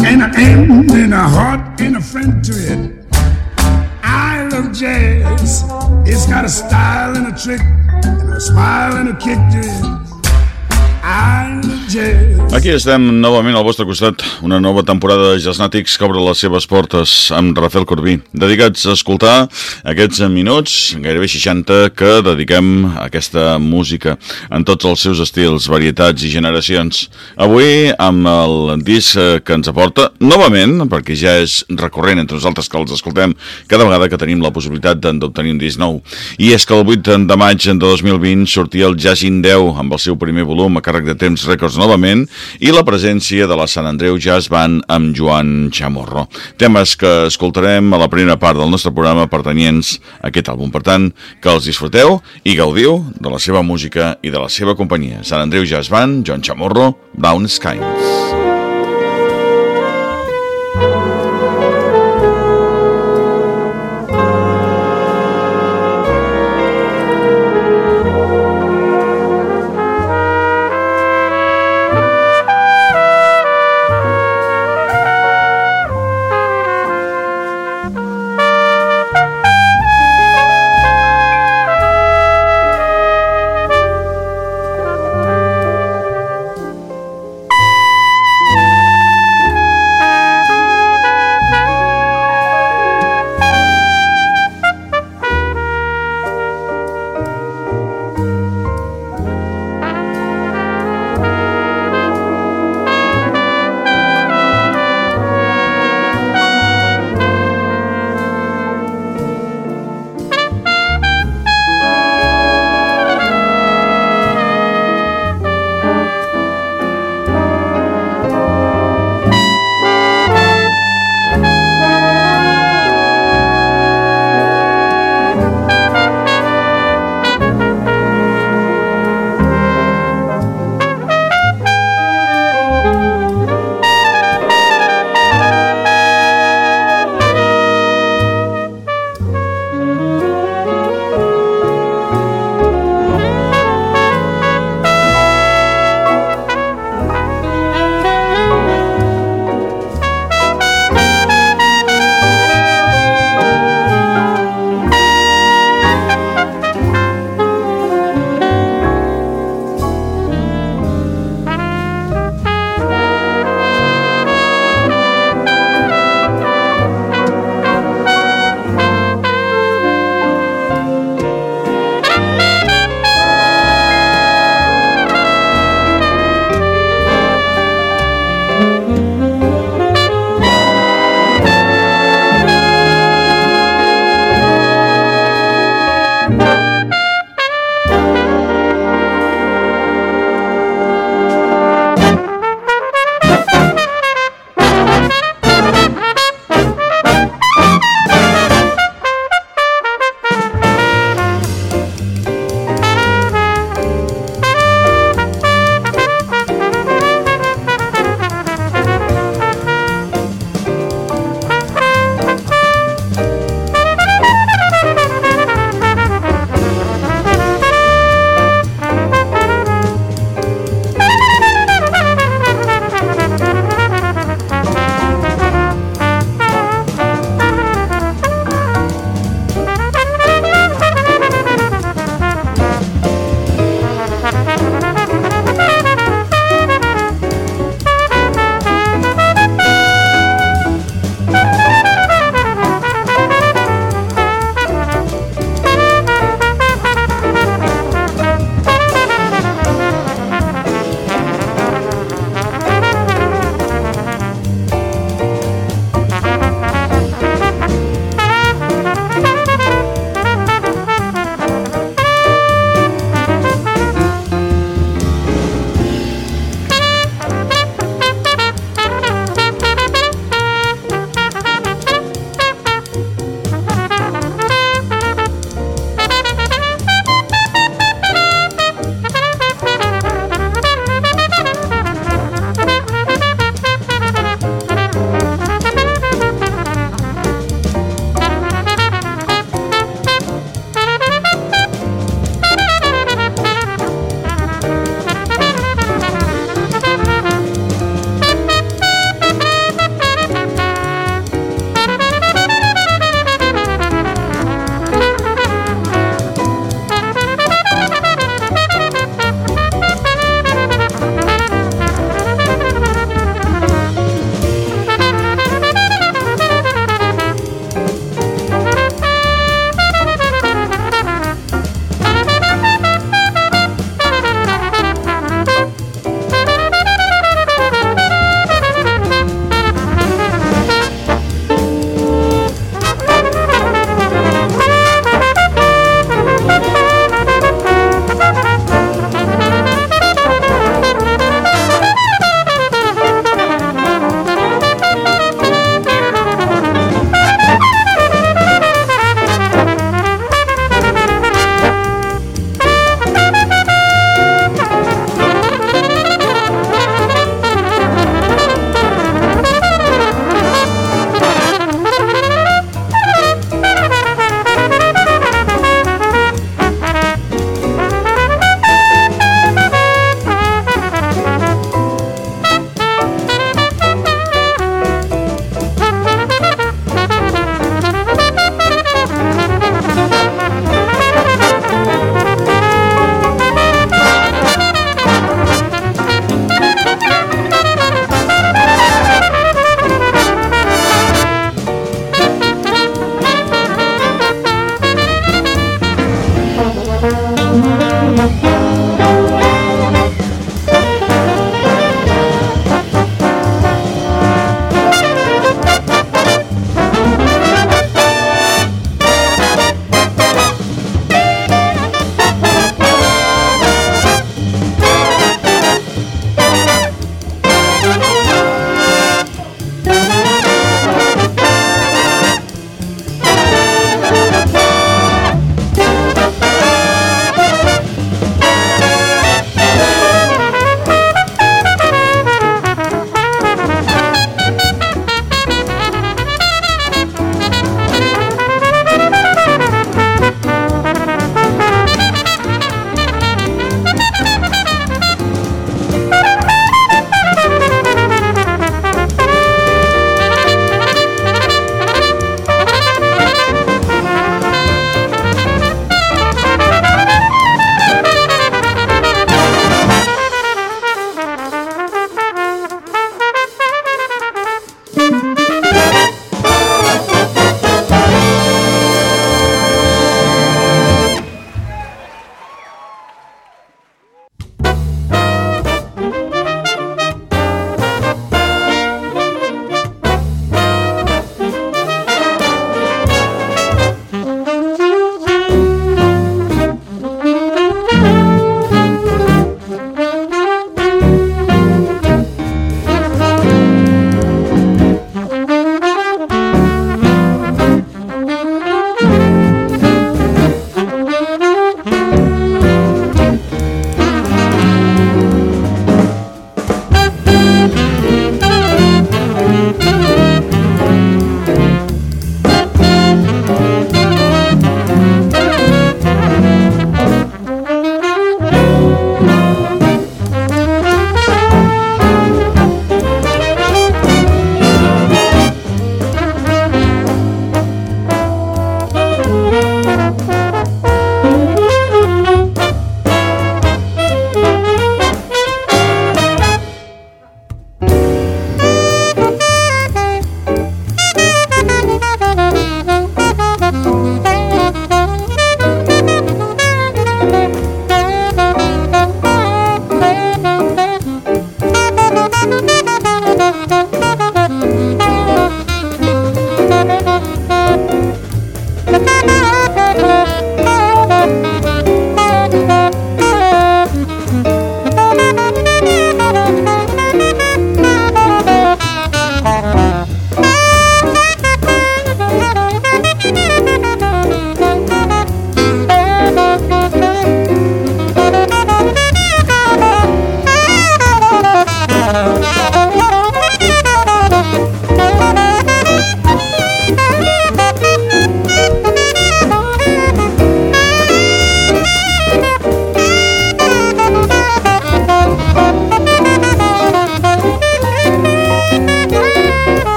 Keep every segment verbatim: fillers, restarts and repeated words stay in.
and an end and a heart and a friend to it. I love jazz. It's got a style and a trick and a smile and a kick to it. Aquí estem novament al vostre costat, una nova temporada de Jazznàtics que obre les seves portes amb Rafael Corbí, dedicats a escoltar aquests minuts, gairebé seixanta, que dediquem a aquesta música en tots els seus estils, varietats i generacions. Avui amb el disc que ens aporta, novament, perquè ja és recurrent entre nosaltres que els escoltem cada vegada que tenim la possibilitat d'obtenir un disc nou. I és que el vuit de maig de dos mil vint sortia el Jazz in deu amb el seu primer volum a càrrec de Temps Records novament i la presència de la Sant Andreu Jazz Band amb Joan Chamorro. Temes que escoltarem a la primera part del nostre programa pertanyents a aquest àlbum. Per tant, que els disfruteu i gaudiu de la seva música i de la seva companyia. Sant Andreu Jazz Band, Joan Chamorro, Brown Skies.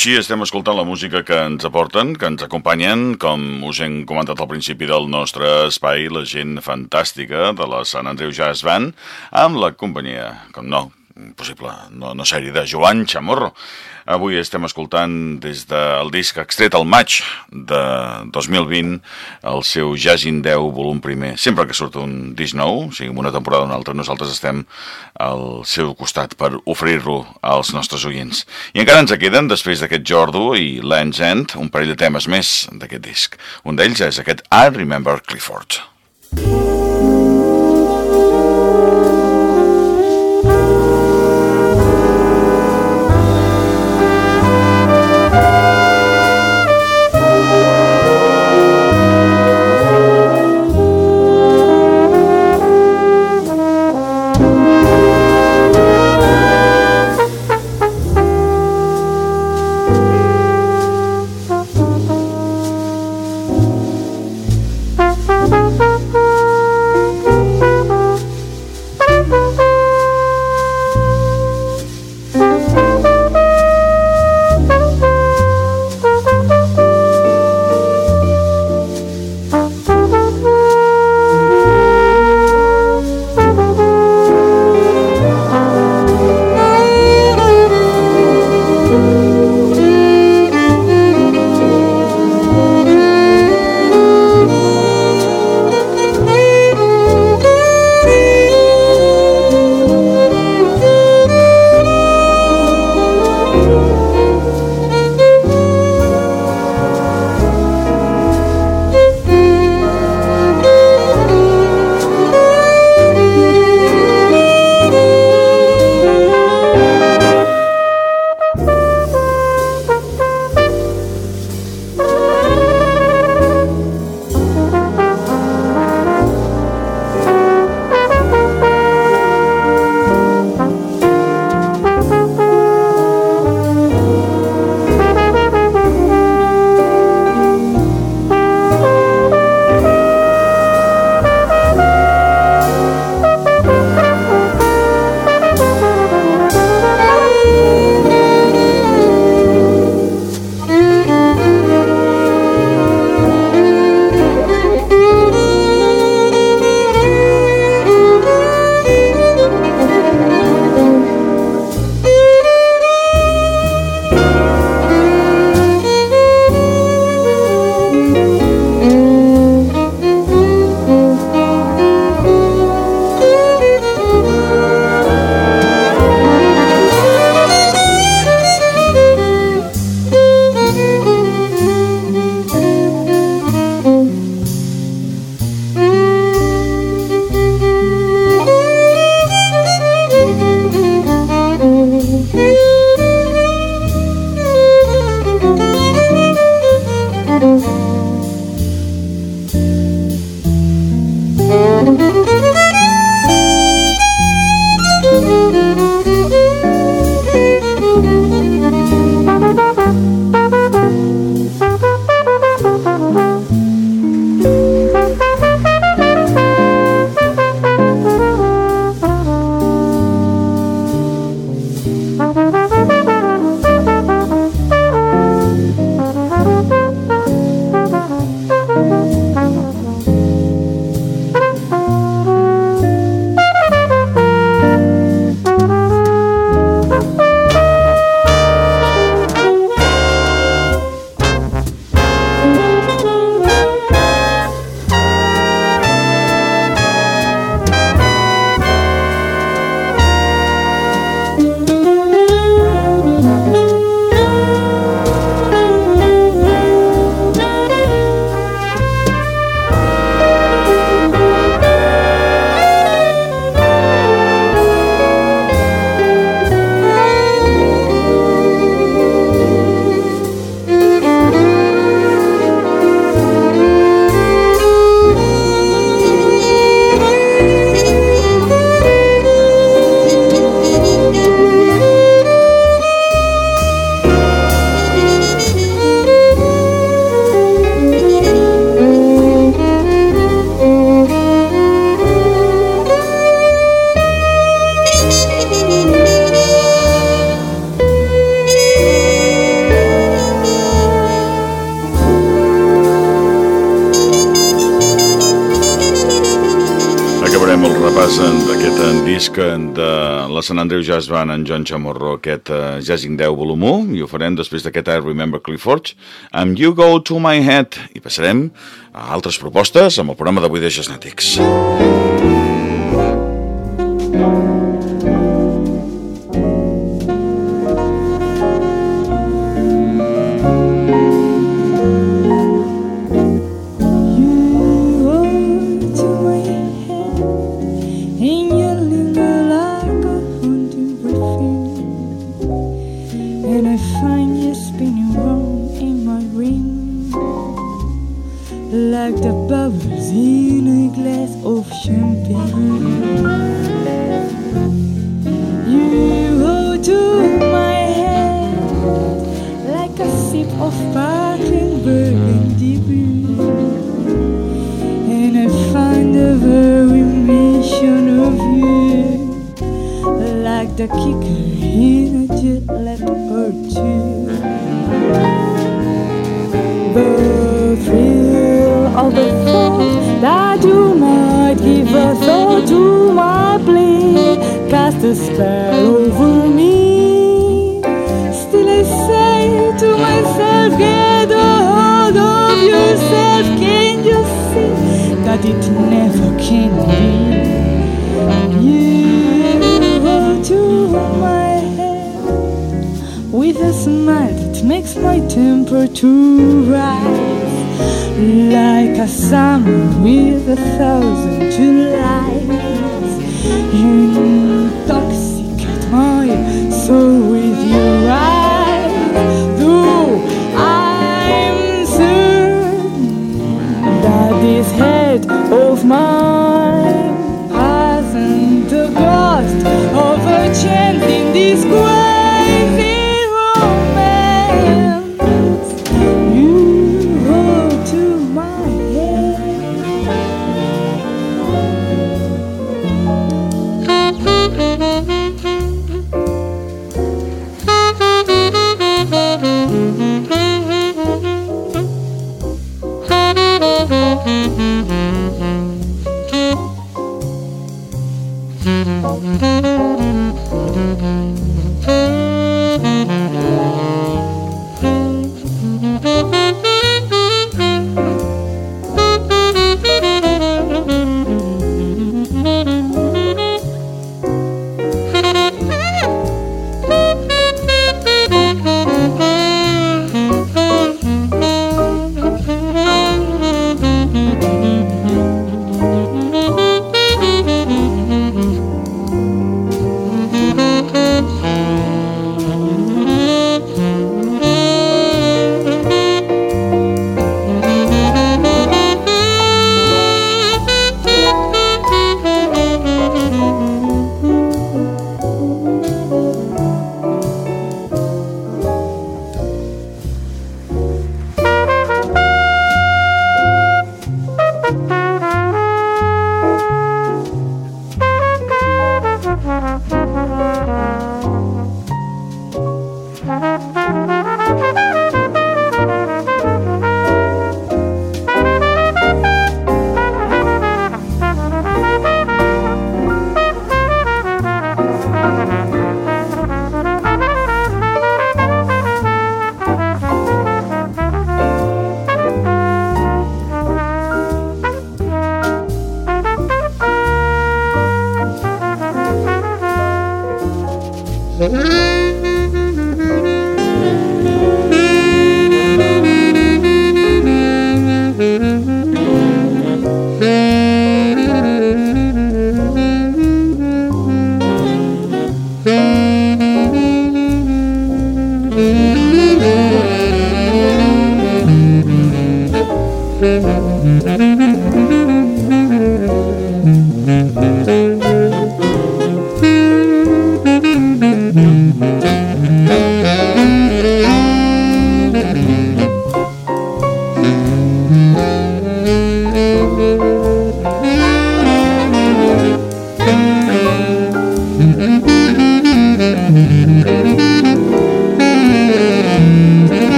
així estem escoltant la música que ens aporten, que ens acompanyen, com us hem comentat al principi del nostre espai, la gent fantàstica de la Sant Andreu Jazz Band, amb la companyia, com no, possible, no, no sèrie, de Joan Chamorro. Avui estem escoltant des del disc extret al maig de dos mil vint, el seu Jazz in deu volum primer. Sempre que surt un disc nou, sigui una temporada o una altra, nosaltres estem al seu costat per oferir-lo als nostres oients. I encara ens queden, després d'aquest Jordo i Land's End, un parell de temes més d'aquest disc. Un d'ells és aquest I Remember Clifford. Thank you. disc de la Sant Andreu Jazz Band en Joan Chamorro, aquest uh, Jazzing deu volum u, i ho farem després d'aquest I Remember Cliff Forge amb You Go To My Head, i passarem a altres propostes amb el programa d'avui de Jazznetics. The kicker in a jet or two. The thrill of the thought that you might give a thought to my plea cast a spell over me. Still I say to myself, get a hold of yourself. Can you see that it never can be? You go to my head with a smile that makes my temperature rise, like a summer with a thousand Julys. You intoxicate my soul with your eyes, though I'm certain that this head of mine hasn't the ghost of a chance in this crazy romance. You hold to my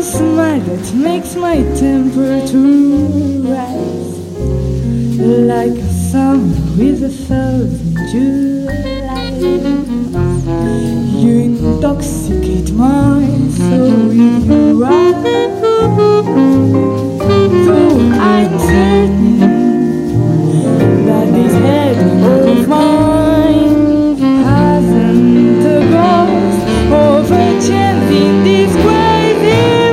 smile that makes my temperature rise, like a summer with a thousand Julys. You intoxicate my soul with your eyes, though I'm certain that this head of mine hasn't a ghost of a chance in this crazy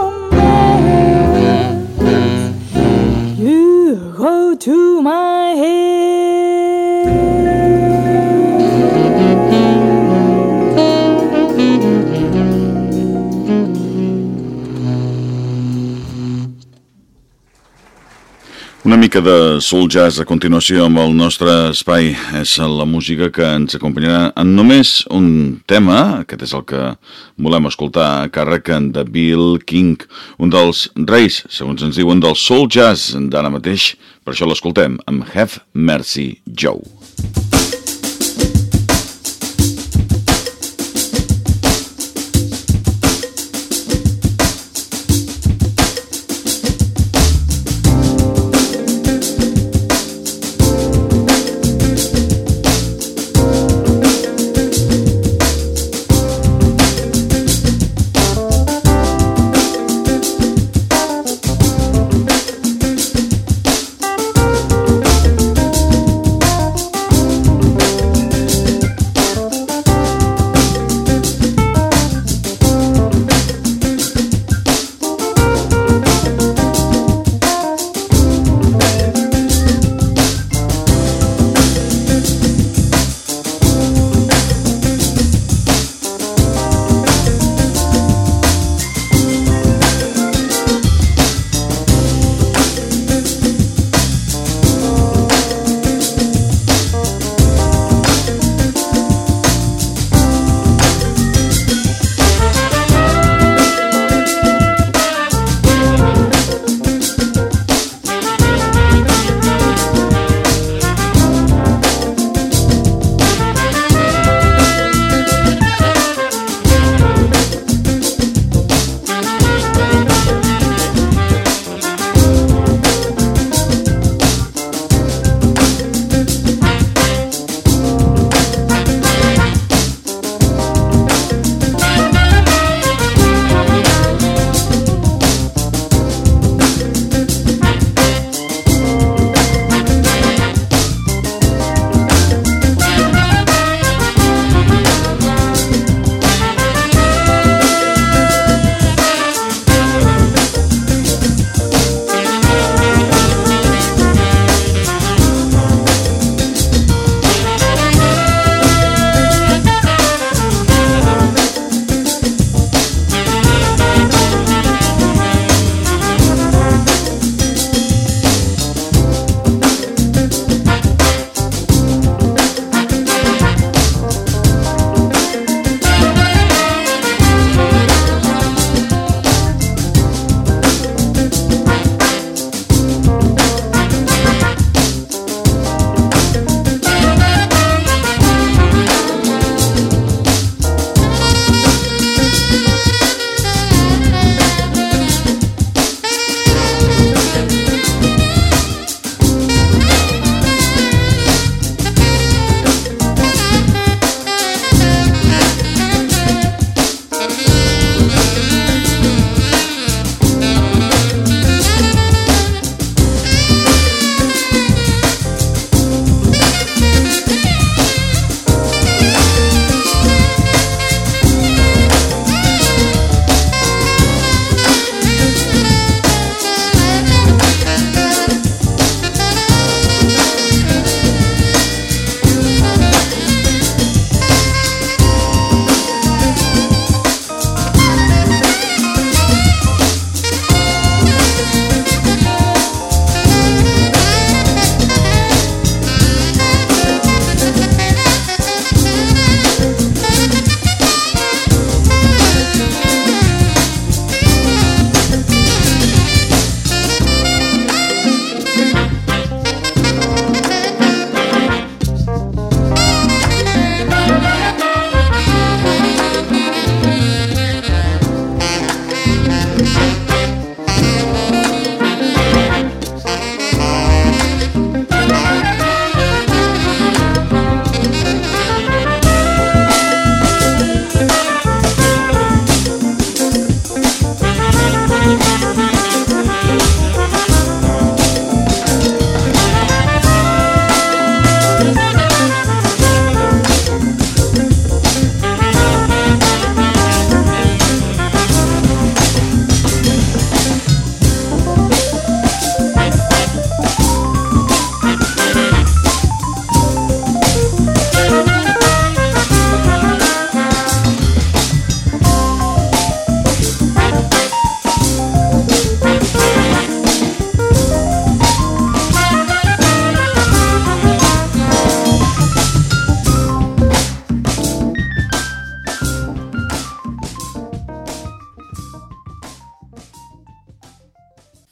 romance. You go to my head. Una mica de soul jazz a continuació amb el nostre espai. És la música que ens acompanyarà en només un tema. Aquest és el que volem escoltar a càrrec de Bill King, un dels reis, segons ens diuen, del soul jazz d'ara mateix. Per això l'escoltem amb Have Mercy Joe. Thank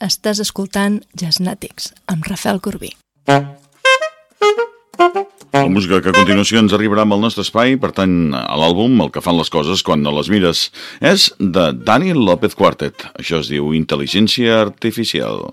Estàs escoltant Jazznàtics, amb Rafael Corbí. La música que a continuació ens arribarà amb el nostre espai pertany a l'àlbum El que fan les coses quan no les mires. És de Dani López Quartet. Això es diu Intel·ligència Artificial.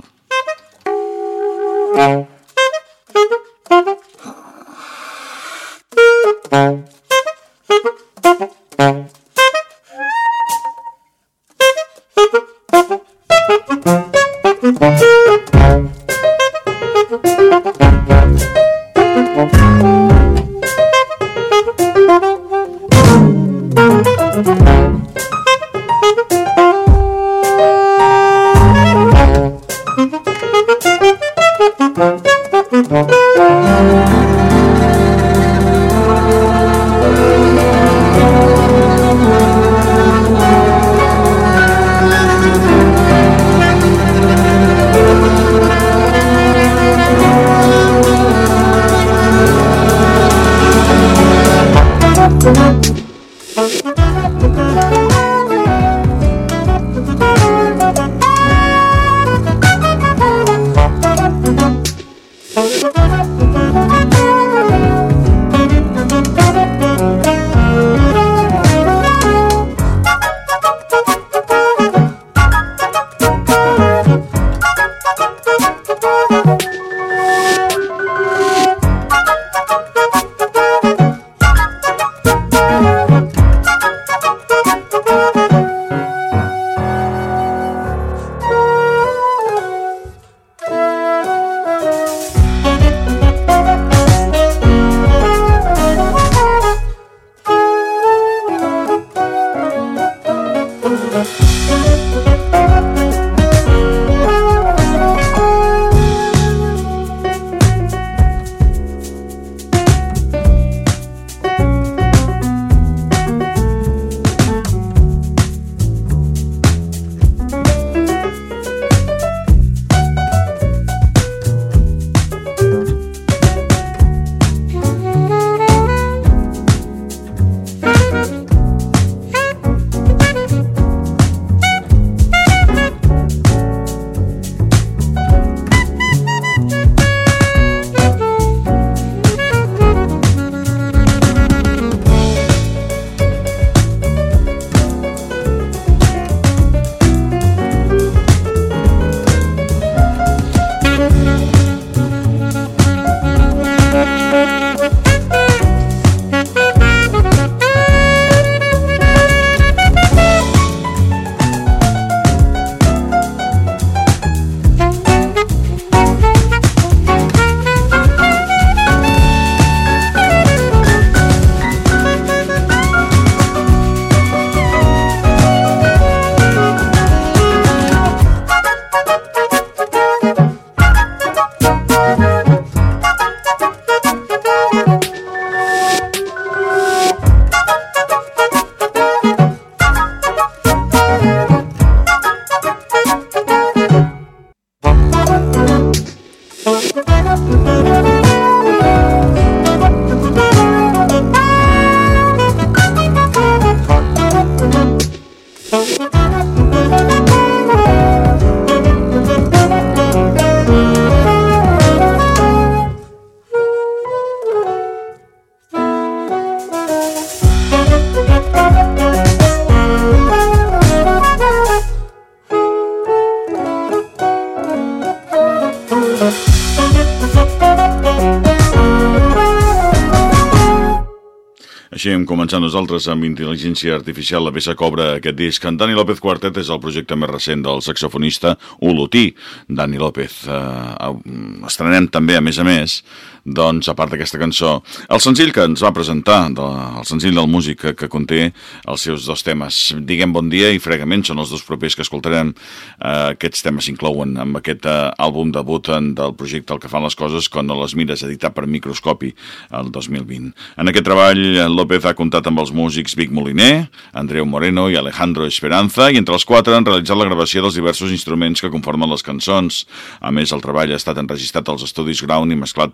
Així hem començat nosaltres amb Intel·ligència Artificial, la peça cobra aquest disc. En Dani López Quartet és el projecte més recent del saxofonista olotí, Dani López. Uh, estrenem també, a més a més, doncs, a part d'aquesta cançó, el senzill que ens va presentar, de, el senzill del músic que, que conté els seus dos temes. Diguem bon dia i fregament són els dos propers que escoltarem. Uh, aquests temes s'inclouen amb aquest uh, àlbum debut del projecte El que fan les coses quan no les mires, editat per Microscopi el dos mil vint. En aquest treball, López ha comptat amb els músics Vic Moliner, Andreu Moreno i Alejandro Esperanza, i entre els quatre han realitzat la gravació dels diversos instruments que conformen les cançons. A més, el treball ha estat enregistrat als estudis Ground i mesclat per Empany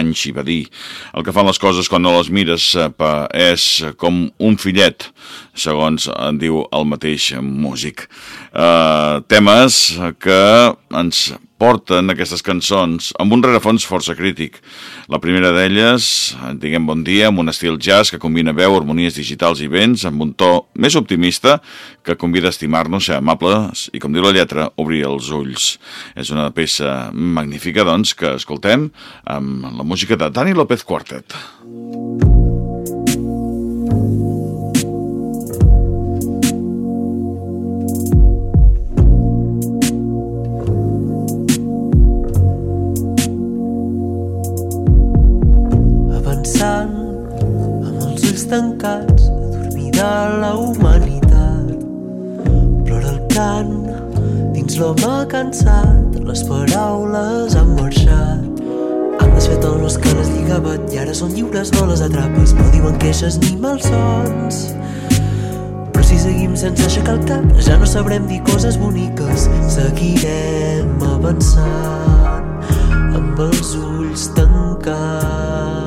anys i va dir: el que fan les coses quan no les mires és com un fillet, segons en diu el mateix músic. Uh, temes que ens porten aquestes cançons amb un rerefons força crític. La primera d'elles, diguem Bon dia, amb un estil jazz que combina veu, harmonies digitals i vents, amb un to més optimista que convida a estimar-nos, ser amables i, com diu la lletra, obrir els ulls. És una peça magnífica, doncs, que escoltem amb la música de Dani López Quartet. Amb els ulls tancats, adormida la humanitat. Plora el cant dins l'home cansat, les paraules han marxat. Han desfet el nos que les lligaven i ara són lliures, no les atrapes. No diuen queixes ni malsons, però si seguim sense aixecar el cap ja no sabrem dir coses boniques. Seguirem avançant amb els ulls tancats.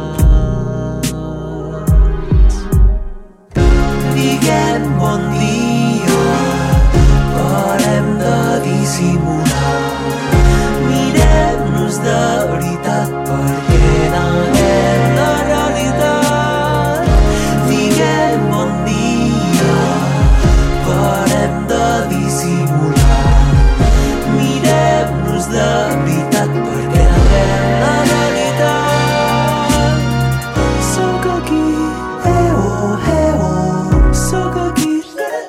Diguem bon dia, parem de dissimular. Mirem-nos de veritat perquè neguem la realitat. Diguem bon dia, parem de dissimular. Mirem-nos de veritat perquè neguem la realitat. Sóc aquí, eh oh, eh oh. Sóc aquí,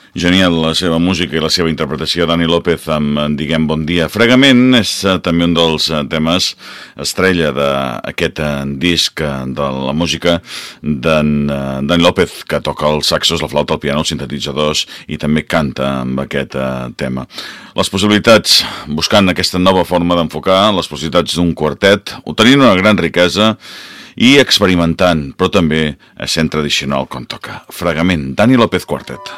Genial la seva música i la seva interpretació. Dani López amb Diguem Bon Dia. Fregament és uh, també un dels uh, temes estrella d'aquest uh, disc uh, de la música d'en uh, Dani López, que toca els saxos, la flauta, el piano, els sintetitzadors i també canta amb aquest uh, tema. Les possibilitats, buscant aquesta nova forma d'enfocar, les possibilitats d'un quartet, obtenint una gran riquesa i experimentant, però també sent tradicional com toca. Fregament, Dani López Quartet.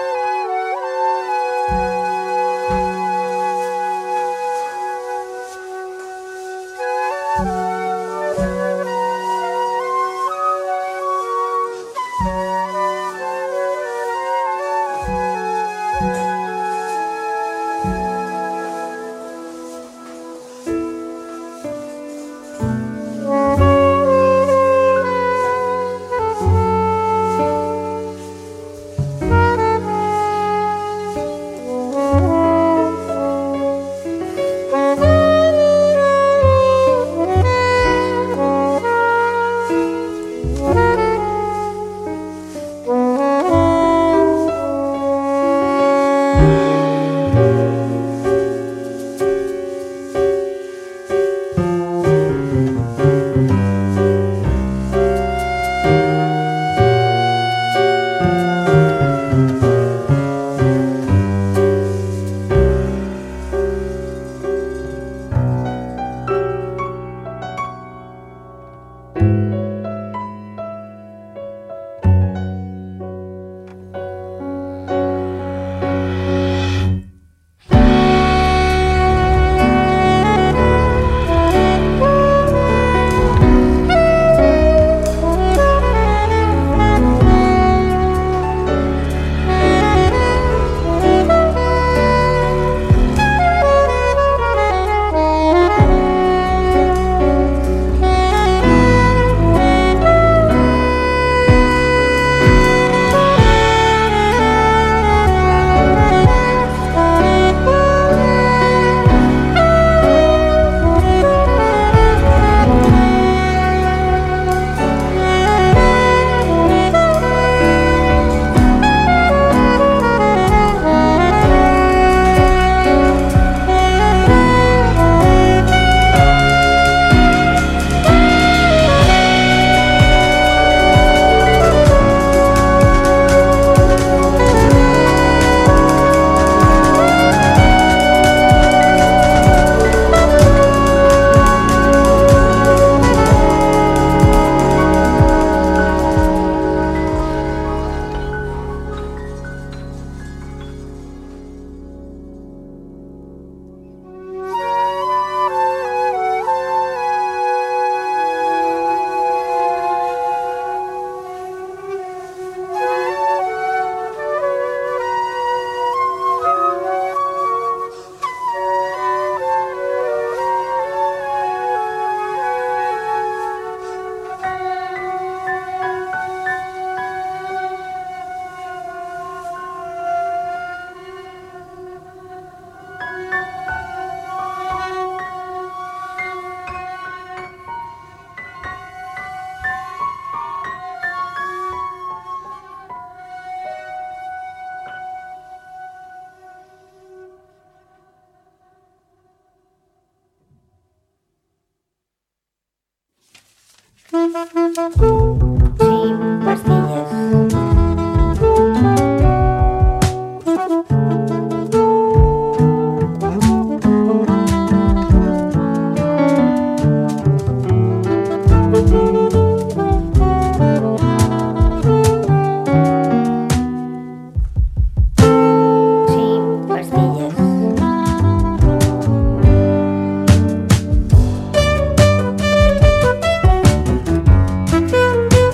Sin pastillas. Thank you.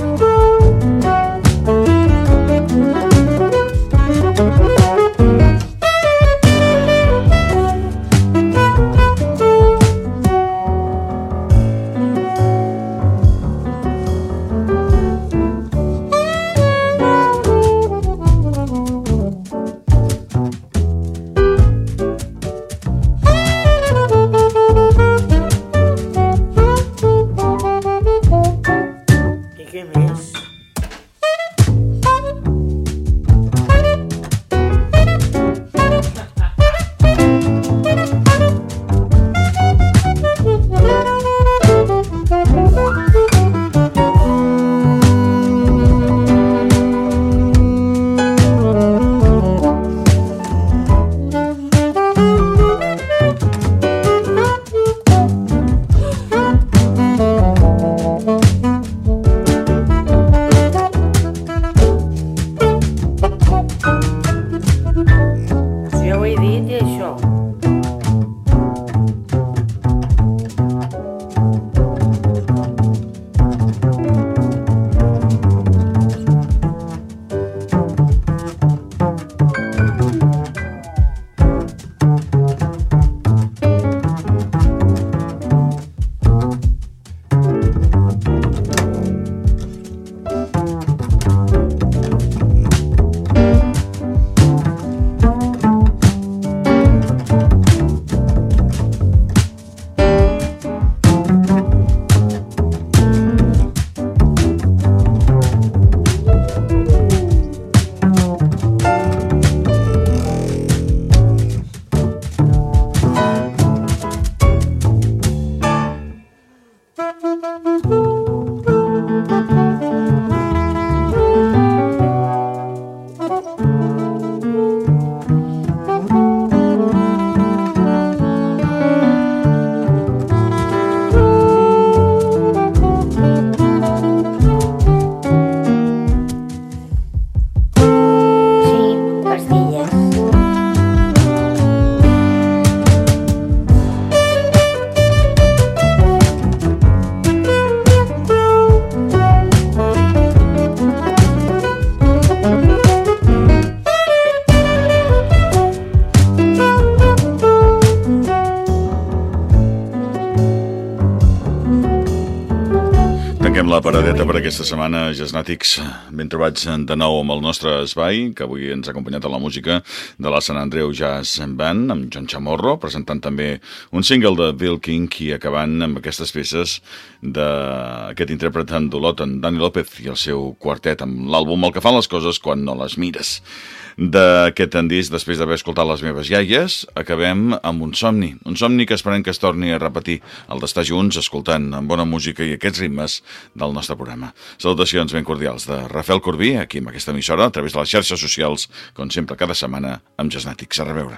aquesta setmana, Jazznàtics, ben trobats de nou amb el nostre espai, que avui ens ha acompanyat a la música de la Sant Andreu Jazz Band, amb John Chamorro, presentant també un single de Bill King i acabant amb aquestes peces d'aquest intèrpret en Dolot, en Dani López i el seu quartet, amb l'àlbum El que fan les coses quan no les mires. D'aquest disc, després d'haver escoltat Les meves iaies, acabem amb un somni, un somni que esperem que es torni a repetir, el d'estar junts escoltant amb bona música i aquests ritmes del nostre programa. Salutacions ben cordials de Rafael Corbí, aquí amb aquesta emissora, a través de les xarxes socials, com sempre cada setmana, amb Jazznàtics. A reveure.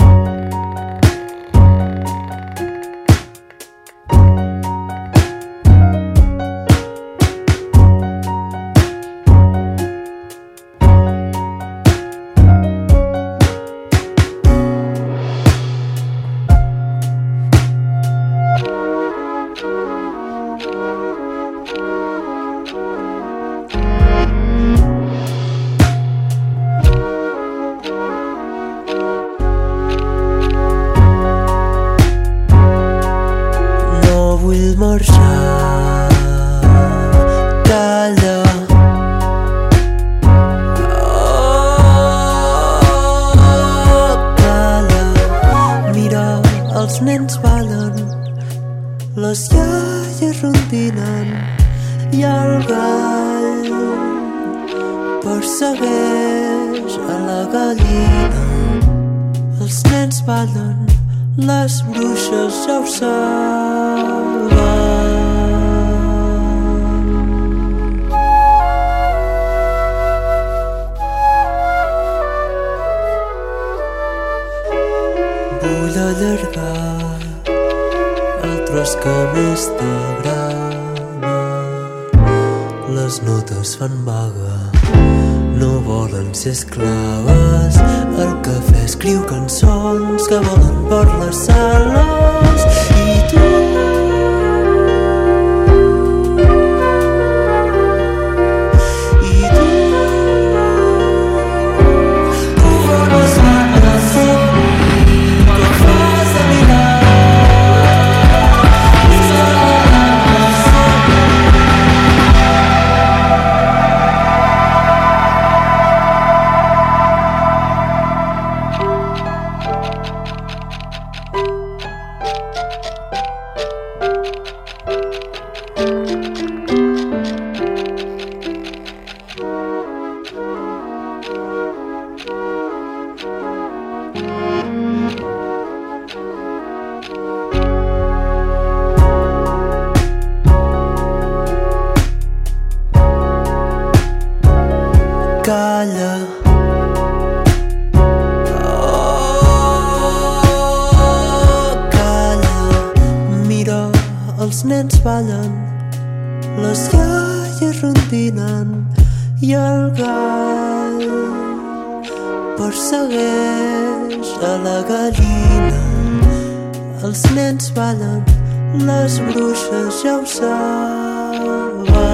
Vull allargar el tros que més t'agrada. Les notes fan vaga, no volen ser esclaves. El cafè escriu cançons que volen per les sales. I tu calla. Oh, calla. Mira, els nens ballen, les iaies rondinen i el gall persegueix a la gallina. Els nens ballen, les bruixes ja ho saben.